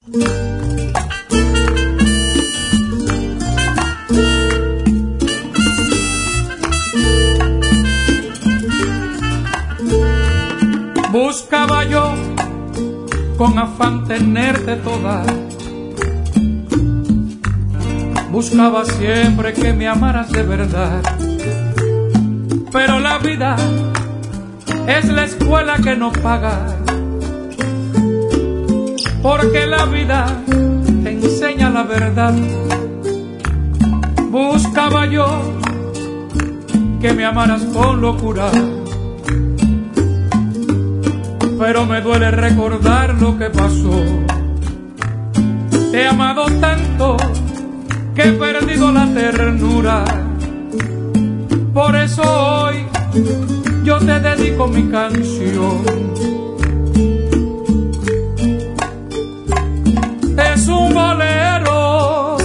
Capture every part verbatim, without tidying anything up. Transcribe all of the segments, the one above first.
Buscaba yo con afán tenerte toda, buscaba siempre que me amaras de verdad, pero la vida es la escuela que no paga, porque la vida te enseña la verdad. Buscaba yo que me amaras con locura, pero me duele recordar lo que pasó. Te he amado tanto que he perdido la ternura, por eso hoy yo te dedico mi canción. Es un bolero,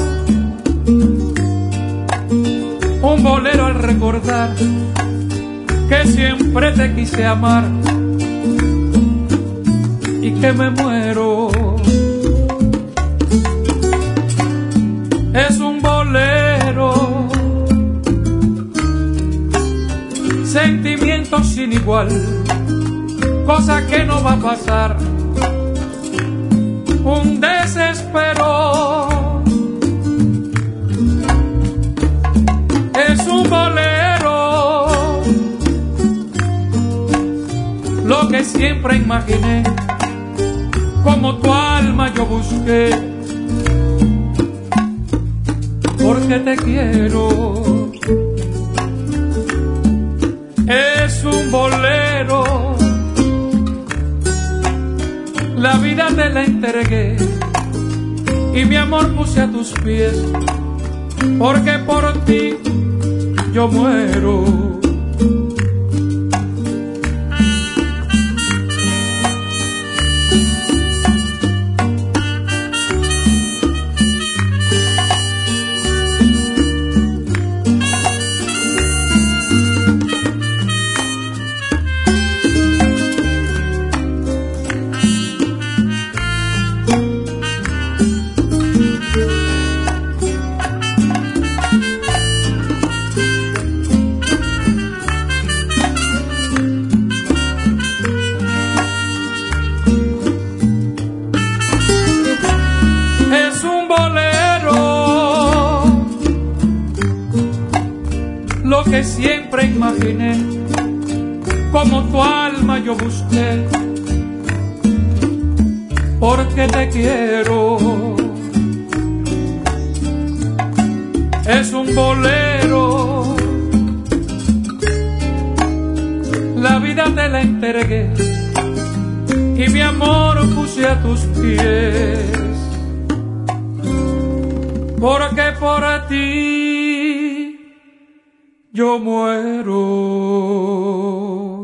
un bolero al recordar que siempre te quise amar y que me muero. Es un bolero, sentimientos sin igual, cosa que no va a pasar, un desespero. Es un bolero, lo que siempre imaginé, como tu alma yo busqué, porque te quiero. Es un bolero, la vida te la entregué y mi amor puse a tus pies, porque por ti yo muero. Lo que siempre imaginé, como tu alma yo busqué, porque te quiero. Es un bolero, la vida te la entregué y mi amor puse a tus pies, porque por ti yo muero.